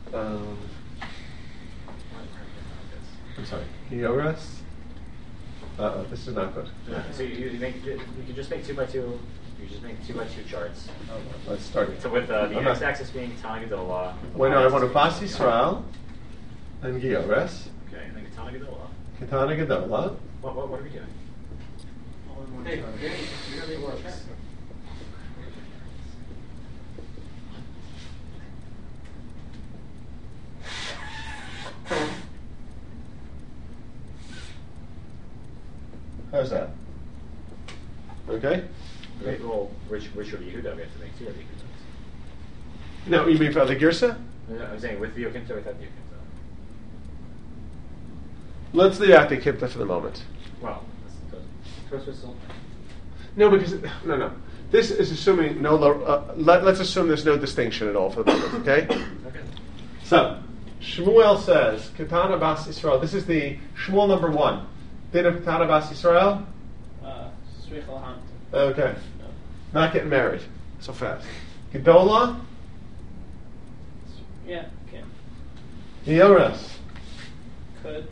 A: I'm sorry. Gioras. This is not good.
C: So you can just make 2x2. You just make 2x2 charts.
A: Let's start it.
C: So with the x-axis being Ketana Gedola.
A: Wait, no, I want to Bas Yisrael and Gioras.
C: Okay, and then Ketana Gedola.
A: Ketana Gedola.
C: What are we doing? Hey, it really works.
A: How's that? Okay?
C: Okay, well, which Rabbi Yehuda we have to make 2 Rabbi Yehudas?
A: No, you mean for the Girsa?
C: No, I'm saying with Vio Kimta or without Vio Kimta.
A: Let's leave out the Kipta for the moment.
C: Well, that's
A: No, because no. This is assuming let's assume there's no distinction at all for the moment. Okay.
C: okay.
A: So Shmuel says Ketana Bas Yisrael. This is the Shmuel number 1. Din of Ketana Bas Yisrael. Okay.
E: No.
A: Not getting married so fast. Gedola.
E: Yeah, can.
A: Gioras.
E: Could.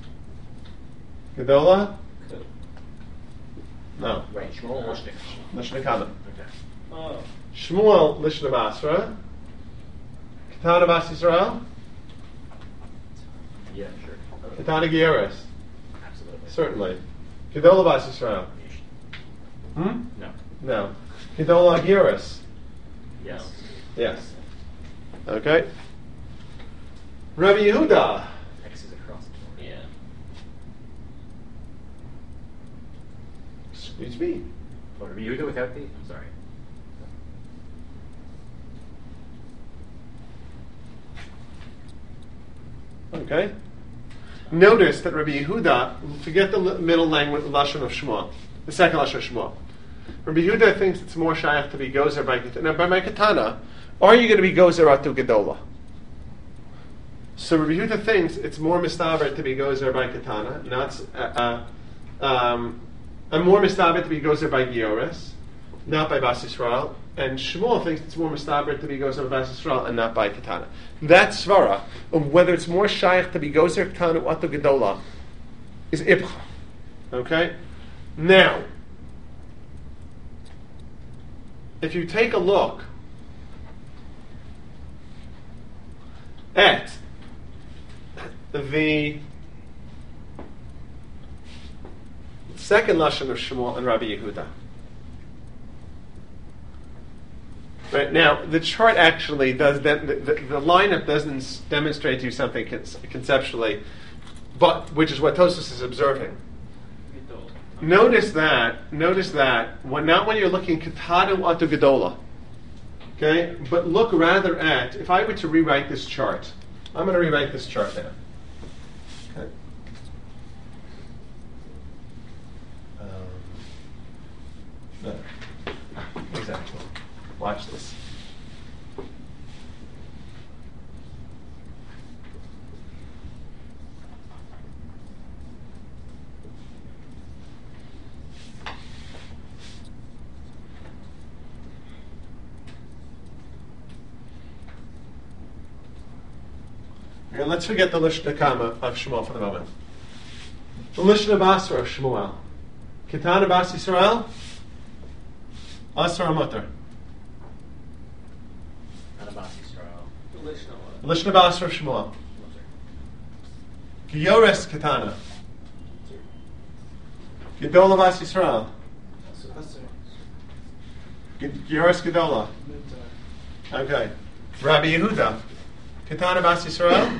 A: Gedola.
E: Could.
A: No.
C: Right, Shmuel or Shtik?
A: Lishna Kama.
C: Okay.
E: Oh.
A: Shmuel Lishna Basra. Ketana Bas Yisrael.
C: Yeah, sure.
A: Ketana Gioras.
C: Absolutely.
A: Certainly. Gedola Bas Yisrael. Hmm?
C: No.
A: No. Gedola Gioras.
C: Yes.
A: Yes. Okay. Rabbi Yehuda.
C: X is across the board.
E: Yeah.
A: Excuse me.
C: What, Rabbi Yehuda without the? I'm sorry.
A: Okay. Notice that Rabbi Yehuda, forget the middle language lashon of Shmuel, the second lashon of Shmuel. Rabbi Yehuda thinks it's more shaykh to be gozer by Ketana. Now, by my Ketana, are you going to be gozer atu Gedola? So Rabbi Yehuda thinks it's more mistaber to be gozer by Ketana, not more mistaber to be gozer by Gioris, not by Bas Yisrael. And Shmuel thinks it's more mistaber to be gozer by Bas Yisrael and not by Ketana. That svara of whether it's more shaykh to be gozer Ketana atu Gedola is ibcha. Okay? Now, if you take a look at the second lashon of Shmuel and Rabbi Yehuda. Right now, the chart actually does the lineup doesn't demonstrate to you something conceptually, but which is what Tosfos is observing. Notice that when you're looking Ketana atu Gedola, Okay, but look rather at, if I were to rewrite this chart, I'm going to rewrite this chart now. Okay. No. Exactly. Watch this. And let's forget the Lishna Kama of Shmuel for the moment. The Lishna Basra of Shmuel. Ketana Bas Yisrael? Asar or Mutter?
C: Anabas Yisrael.
A: Lishna Basra of Shmuel. Giyores Ketana. Gedola Bas Yisrael. Giyores Gedola. Okay. Rabbi Yehuda. Ketana Bas Yisrael?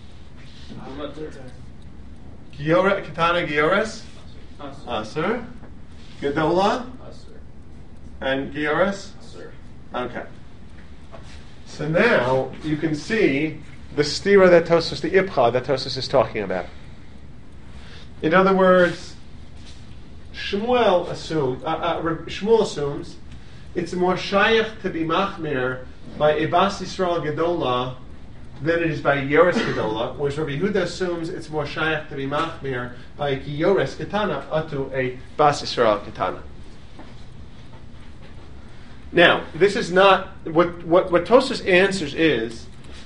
A: Ketana Giyores? Asur. Gedola? And Giyores? Okay. So now you can see the stira that Tosfos, the ibcha that Tosfos is talking about. In other words, Shmuel assumes it's more shayach to be machmir by Ibas Yisrael Gedola than it is by Giyores Gedola, whereas Rabbi Yehuda assumes it's more shayach to be machmir by Giyores Ketana atu a Bas Yisrael Ketana. Now, this is not what Tosfos answers is,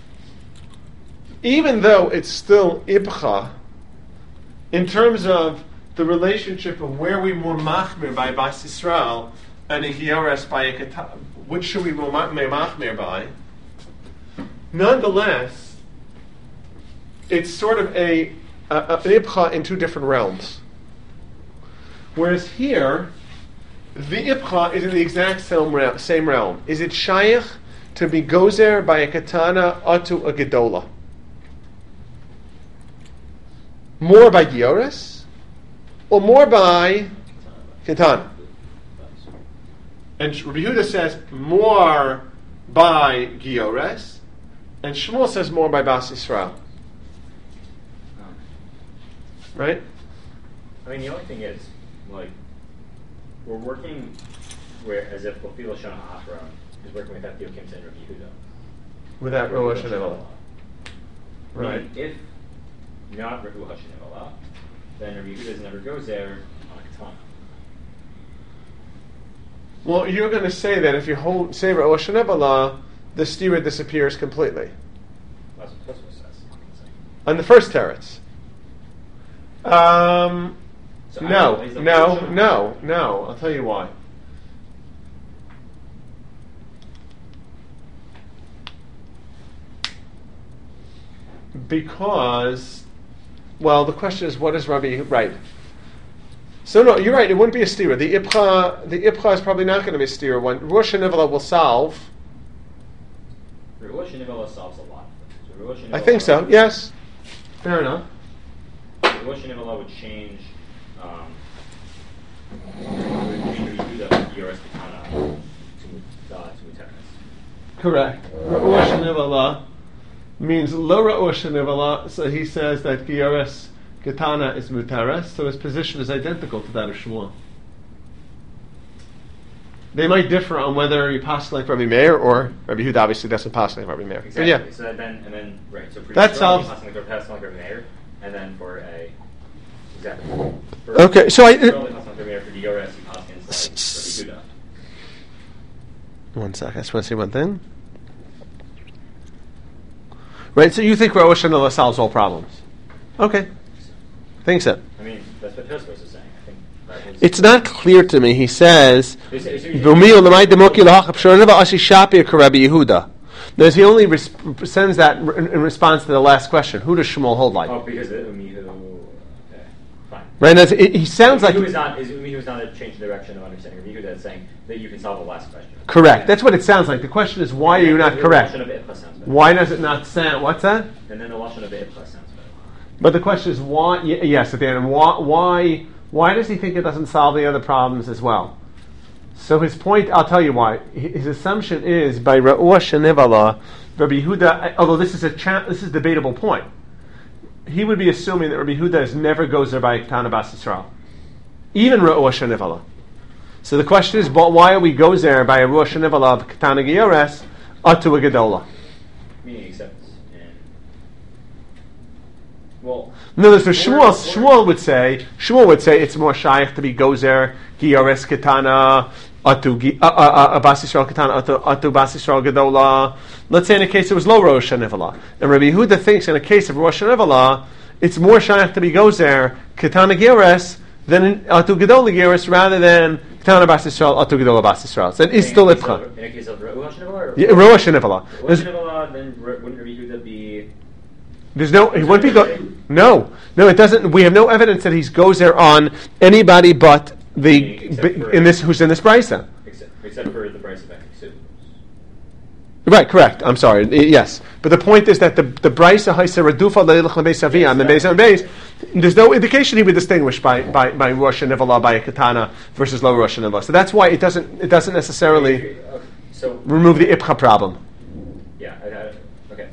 A: even though it's still ibcha, in terms of the relationship of where we more machmir by Bas Yisrael and a Giyores by a Ketana, which should we more machmir by? Nonetheless, it's sort of an ibcha in two different realms. Whereas here, the ibcha is in the exact same realm. Is it shayach to be gozer by a ketana atu a gedola? More by Giyores or more by ketana? And Rabbi Yehuda says more by Giyores, and Shmuel says more by Bas Yisrael. Right?
C: I mean, the only thing is, like, we're working where as if Lafila Shana Achron is working with Ethio Kimsa and Rabbi Yehuda.
A: Without Rosh Hashanah. Right.
C: I mean, if not Rabbi Hashanah, then Rabbi Yehuda never goes there on a katana.
A: Well, you're going to say that if you say Rosh Hashanah, the stira disappears completely.
C: That's what Tosfos says.
A: On the first teretz.
C: So
A: No. I'll tell you why. Because, well, the question is, what is Rabbi? Right. So no, you're right. It wouldn't be a stira. The ibcha is probably not going to be a stira. When Rosh Hashanah will solve.
C: Rosh Hashanah solves a lot. So
A: I think so. Yes. Fair enough.
C: Rosh Hashanah would change.
A: Correct. Rosh Hashanah means lo Rosh Hashanah. So he says that Giyores Ketana is mutares. So his position is identical to that of Shmuel. They might differ on whether you pass like Rabbi Meir or Rabbi Yehuda. Obviously, doesn't pass like Rabbi Meir.
C: Exactly.
A: But yeah.
C: So then, right. So for
A: that solves.
C: Pass like Rabbi Meir, and then for a exactly.
A: Okay, so I. One sec. I just want to say one thing. Right. So you think Rosh Hashanah solves all problems? Okay. I think so.
C: I mean, that's what Tosfos is saying. I think that is.
A: It's not clear to me. He says, Notice he only sends that in response to the last question. Who does Shmuel hold like?
C: Oh, because okay, fine.
A: Right. He sounds like
C: Umihu is not a change in direction of understanding of Yehuda. That's saying that you can solve the last question.
A: Correct. Yeah. That's what it sounds like. The question is, why are you not correct? Why does it not sound? What's that?
C: And then the lashon of the ibcha sounds better.
A: But the question is, why? Yes, at the end. Why does he think it doesn't solve the other problems as well? So his point, I'll tell you why. His assumption is by Ra'ua Shenevala, Rabbi Yehuda. Although this is a debatable point, he would be assuming that Rabbi Yehuda never goes there by Ketana Bas Yisrael, even Ra'ua Shenevala. So the question is, why are we goes there by a Ra'ua Shenevala of Ketana Giyores Atu a Gedola?
C: Meaning except well.
A: No, for Shmuel would say it's more shaykh to be gozer Giyores Ketana Atu Bas Yisrael Ketana Atu Bas Yisrael Gedola. Let's say in a case it was low Rosh Hashanah, and Rabbi Yehuda thinks in a case of Rosh Hashanah it's more shaykh to be gozer Ketana Giyores than Atu Gedola Giyores rather than Ketana Bas Yisrael Atu Gedola Bas Yisrael. So it is still Ipcha.
C: In a case of Rosh Hashanah?
A: Yeah, Rosh Hashanah.
C: Then wouldn't Rabbi Yehuda be?
A: He wouldn't be No, it doesn't. We have no evidence that he goes there on anybody but who's in this brisa.
C: Except for the brisa back in
A: Right, correct. I'm sorry. Yes, but the point is that the brisa haisa redufa leilach lebeis avia and the beis and beis. There's no indication he would distinguish by Rosh Hashanah by a katana versus low Rosh Hashanah. So that's why it doesn't necessarily remove the ipcha problem.
C: Yeah. Okay.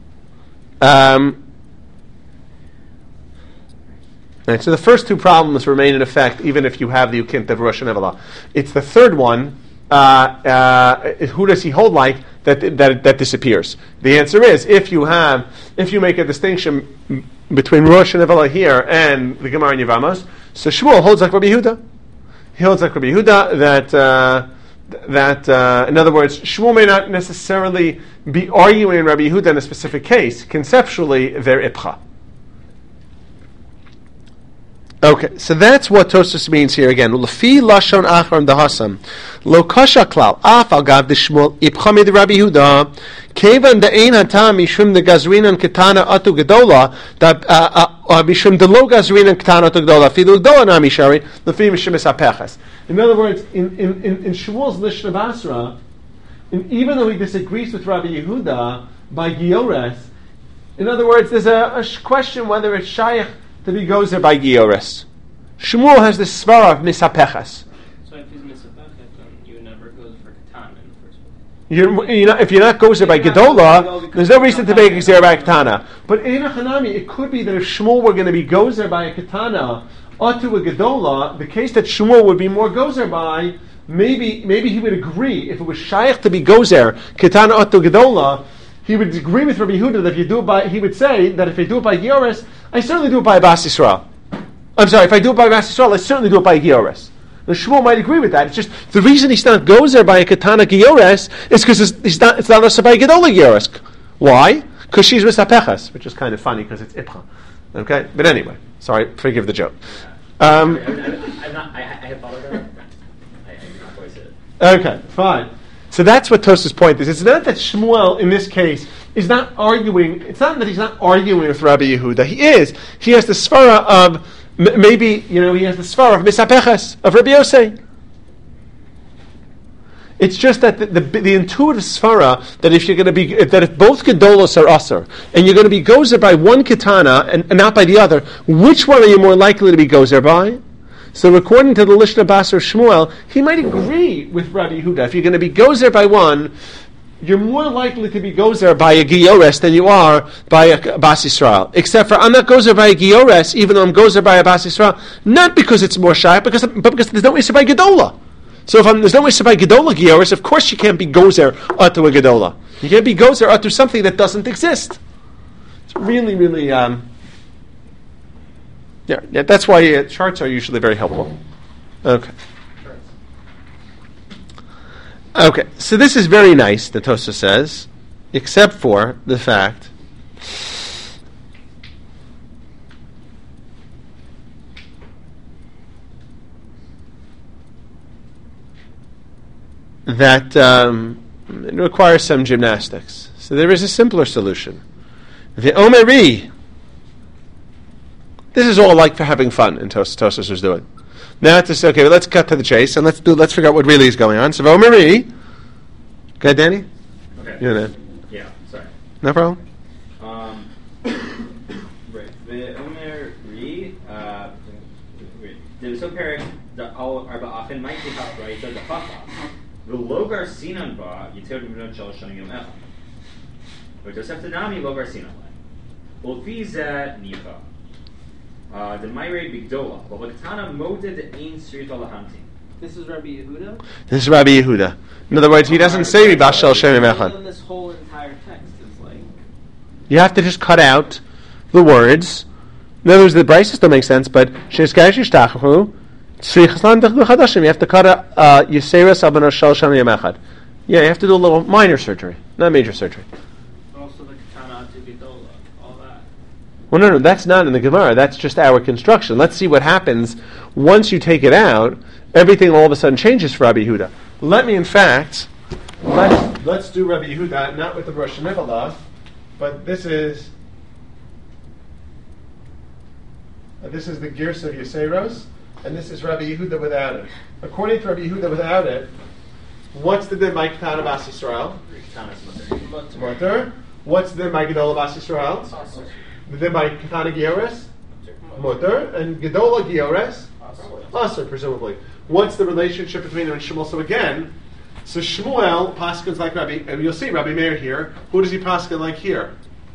A: Right, so the first two problems remain in effect even if you have the ukint of Rosh Hashanah. It's the third one. Who does he hold like that disappears? The answer is if you make a distinction between Rosh Hashanah here and the Gemara in Yevamos, so Shmuel holds like Rabbi Yehuda. He holds like Rabbi Yehuda that in other words, Shmuel may not necessarily be arguing Rabbi Yehuda in a specific case. Conceptually, they're ipcha. Okay, so that's what Tosfos means here again. L'fi lashon achron dahasam lo kasha klal af al gav d'Shmuel ipcha mid Rabbi Yehuda kevan de'ein hatam mishum de gazrinan ketana atu gedola mishum de lo gazrinan ketana atu gedola fidu gedola na mishari l'fi mishum esapechas. In other words, in Shmuel's Lishna Basra, even though he disagrees with Rabbi Yehuda by Giores, in other words, there's a question whether it's shaykh to be goes there by Giores. Shmuel has the svara of misapechas.
G: So if he's misapechas, then you never goes for katana in the first place.
A: If you're not goes there by Gedola, there's no reason to make there by katana. But in a Hanami, it could be that if Shmuel were going to be goes there by a katana or to a Gedola, the case that Shmuel would be more goes there by, maybe he would agree if it was shaykh to be goes there katana or to Gedola. He would agree with Rabbi Yehuda that if you do it by, he would say that if you do it by Giores, I certainly do it by Bas Yisrael. I'm sorry, if I do it by Bas Yisrael, I certainly do it by Giores. The Shmuel might agree with that. It's just the reason he's not goes there by a katana Giores is because it's not also by Gedola Giores. Why? Because she's misapechas, which is kind of funny because it's ipcha. Okay, but anyway, sorry, forgive the joke.
C: I have followed that. I did not voice it.
A: Okay, fine. So that's what Tosfos' point is. It's not that Shmuel, in this case, is not arguing. It's not that he's not arguing with Rabbi Yehuda. He is. He has the svara of he has the svara of misapechas of Rabbi Yosei. It's just that the intuitive svara that if you're going to be that if both gedolos are aser and you're going to be gozer by one katana and not by the other, which one are you more likely to be gozer by? So according to the Lishna Basar Shmuel, he might agree with Rabbi Yehuda. If you're going to be gozer by one, you're more likely to be gozer by a Giores than you are by a Bas Yisrael. Except for I'm not gozer by a Giores, even though I'm gozer by a Bas Yisrael, not because it's more shy, but because there's no Isser by Gedola. So if there's no Isser by Gedola Giores, of course you can't be gozer to a Gedola. You can't be gozer to something that doesn't exist. It's really, really... Yeah, that's why charts are usually very helpful. Okay, so this is very nice, the Tosfos says, except for the fact that it requires some gymnastics. So there is a simpler solution. The Omeri. This is all like for having fun, and Tosfos was doing. Now to say, okay, let's cut to the chase and let's figure out what really is going on. So Omeri. Okay, Danny?
C: Okay.
A: You know.
C: Yeah, sorry.
A: No problem.
F: Right. The Omeri, so period the all arba achen might be half right the hafa. The logar sinan ba yitzir b'not shalosh shanim yom echad. Or Tosef Tanami logar sinan le. Ulfiza nicha. The Mayre Bigdola. But Laktana moded ein srita lahantin.
G: This is Rabbi Yehuda?
A: This is Rabbi Yehuda. In other words, he doesn't say Vashal Shem Echad.
G: This whole entire text is like...
A: You have to just cut out the words. In other words, the Bryce still makes sense, but Sheskaish Yishtachu, Tzrichaslan Dechlu Chadashim, you have to cut out Yisera Sabana Shal Shem Echad. Yeah, you have to do a little minor surgery, not major surgery.
G: Also the Katana to Gedola, all that.
A: Well, no, that's not in the Gemara. That's just our construction. Let's see what happens once you take it out. Everything all of a sudden changes for Rabbi Yehuda. Let me, in fact, let's do Rabbi Yehuda, not with the Rosh Hashanah, but this is the Girs of Yiseiros, and this is Rabbi Yehuda without it. According to Rabbi Yehuda without it, what's the din by Ketana Bas Yisrael? Mutter. What's the din by Gedola Bas Yisrael? The din by Ketana Giores? Mutter. And Gedola Giores? Asur, presumably. What's the relationship between them and Shmuel? So again, Shmuel paskins like Rabbi, and you'll see Rabbi Meir here. Who does he paskin like here?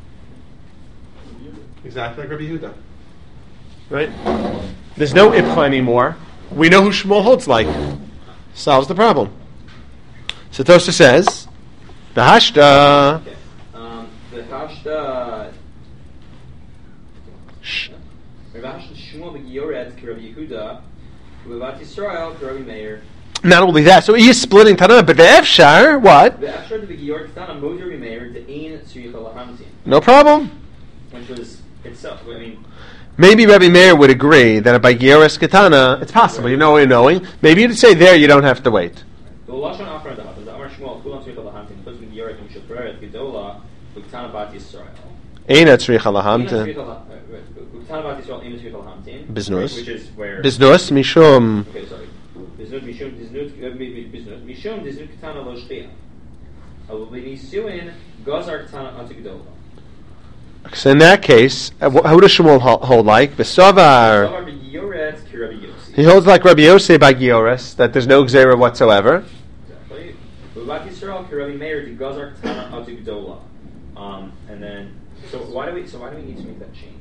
A: Exactly like Rabbi Yehuda. Right? There's no Ipcha anymore. We know who Shmuel holds like. Solves the problem. So Tosha says, the Hashda.
F: Okay. The Hashda. Rav Shmuel b'Gioret ki Rabbi Yehuda, u'Levat Yisrael ki Rabbi Meir.
A: Not only that, so he is splitting Tanah, but ve'efshar, what?
F: Ve'efshar to b'Gioret Tanah mod Rabbi Meir to ein tzricha lahamtin.
A: No problem.
F: Which was itself. I mean,
A: maybe Rabbi Meir would agree that by Gioris Katana, it's possible. You know what you're knowing. Maybe you'd say there you don't have to wait.
F: The lashon after that is Amar Shmuel kulam tzricha lahamtin. Plus b'Gioret and Shulperet Gedola u'Ktana bat Yisrael.
A: Ein tzricha lahamtin. Biznus.
F: Which is where
A: Biznus mishum.
F: Okay, sorry. Biznus mishum diznut Ketana lo shtia. Avu b'nisuin gazar Ketana atu Gedola.
A: So in that case, how does Shmuel hold like? Besavar. He holds like Rabbi Yosef by Gioris, that there's no Gzera whatsoever.
F: Exactly. U'Levat Yisrael ki Rabbi Meir to gazar Ketana atu Gedola. And then, so why do we need to make that change?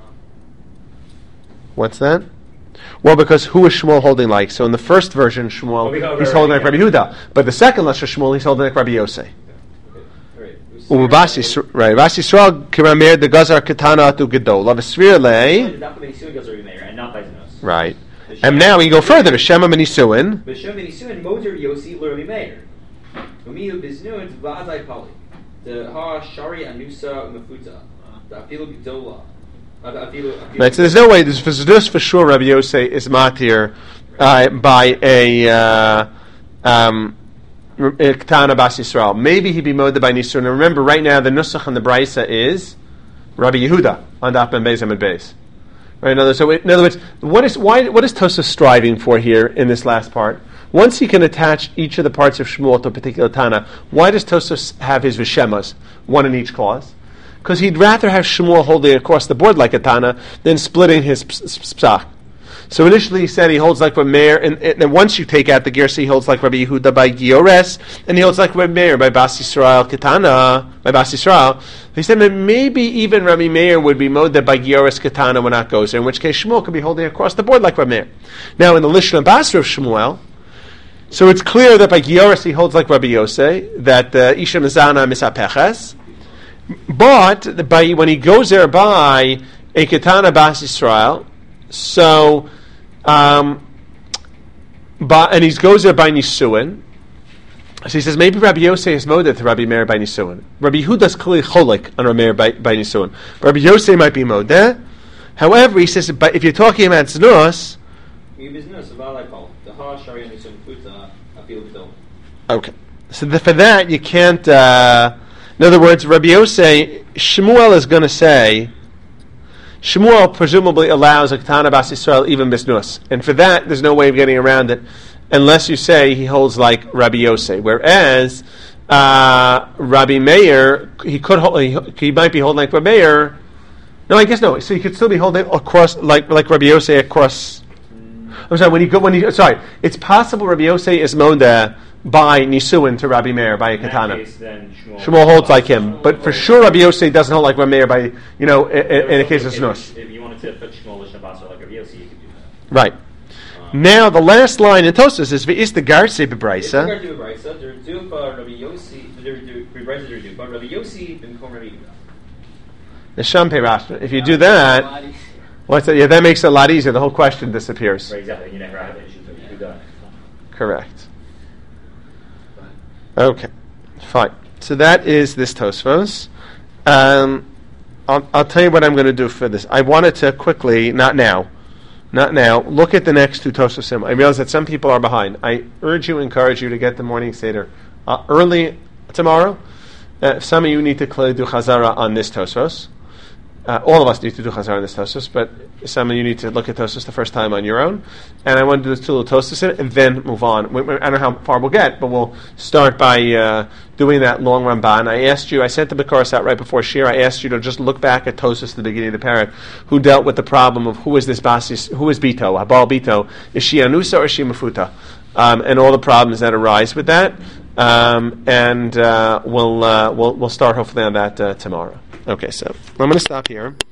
A: What's that? Well, because who is Shmuel holding like? So in the first version, Shmuel, he's holding like Rabbi Yehuda. But the second lesser Shmuel, he's holding like Rabbi Yosef. Right. Vas Yisrael Kiramer the Gazar Katana to Gedola V'Svir Le. Right. And now we go further to Shema Benisuin.
F: B'Shem Benisuin Motor Yosi L'Rabbi Meir. Umiyu Biznut V'Azai Pali. The Ha Shari Anusa Umafuta. The Afilu Gedola.
A: Right, so there's no way. This for sure. Rabbi Yosef is matir by a Ketana Bas Yisrael. Maybe he'd be moded by Nisur. And remember, right now the Nusach and the Brisa is Rabbi Yehuda on Daf Ben Beis Amud Beis. Right. In other words, what is Tosafos striving for here in this last part? Once he can attach each of the parts of Shmuel to a particular Tana, why does Tosafos have his Vishemas, one in each clause? Because he'd rather have Shmuel holding across the board like a Tana than splitting his psach. So initially he said he holds like Rabbi Meir, and then once you take out the Gersa, he holds like Rabbi Yehuda by Giores, and he holds like Rabbi Meir by Bas Yisrael Ketana, by Bas Yisrael. He said that maybe even Rabbi Meir would be moded by Giores Ketana when that goes there, in which case Shmuel could be holding across the board like Rabbi Meir. Now in the Lishon and Basra of Shmuel, so it's clear that by Giores he holds like Rabbi Yosef, that Isha Mizana Misapeches. But when he goes there by a Ketana Bas Yisrael, so and he goes there by Nisuin, so he says maybe Rabbi Yosef is moded to Rabbi Meir by Nisuin. Rabbi Yehuda's clearly cholik on Rabbi Meir by Nisuin. Rabbi Yosef might be moded. However, he says, but if you're talking about Znus, okay. So for that you can't. In other words, Rabbi Yosef, Shmuel is going to say, Shmuel presumably allows a Ketana Bas Yisrael even Bisnus. And for that, there's no way of getting around it unless you say he holds like Rabbi Yosef. Whereas Rabbi Meir, he might be holding like Rabbi Meir. No, I guess no. So he could still be holding across like Rabbi Yosef across. I'm sorry. Sorry, it's possible Rabbi Yossi is moda by Nisuin to Rabbi Meir by a
C: In that
A: katana.
C: case, then
A: Shmuel holds like him, but for sure Rabbi Yossi doesn't hold like Rabbi Meir by in a case of snus.
C: If you wanted to put Shmuel L'Shabbat like Rabbi Yossi, you could do that.
A: Right. Now the last line in Tosfos is V'is the Garse Bebraisa.
F: They're due for Rabbi Yossi. They're due for Rabbi Yossi b'mkom Rabbi Yehuda.
A: The Shampei Rashba. If you do that, what's that? Yeah, that makes it a lot easier. The whole question disappears.
C: Right, exactly. You never have issues with Yehuda.
A: Correct. Okay, fine. So that is this Tosfos. I'll tell you what I'm going to do for this. I wanted to quickly, not now, look at the next two Tosfosim. I realize that some people are behind. I encourage you to get the morning Seder early tomorrow. Some of you need to clearly do Chazara on this Tosfos. All of us need to do Chazara on this Tosfos, but some of you need to look at Tosfos the first time on your own. And I want to do this two little Tosfos and then move on. I don't know how far we'll get, but we'll start by doing that long Ramban. I sent the Bikoros out right before Shir. I asked you to just look back at Tosfos at the beginning of the parak, who dealt with the problem of who is this Basis, who is Bito, Habal Bito, is she Anusa or is she Mafuta? And all the problems that arise with that. We'll start hopefully on that tomorrow. Okay, so I'm going to stop here.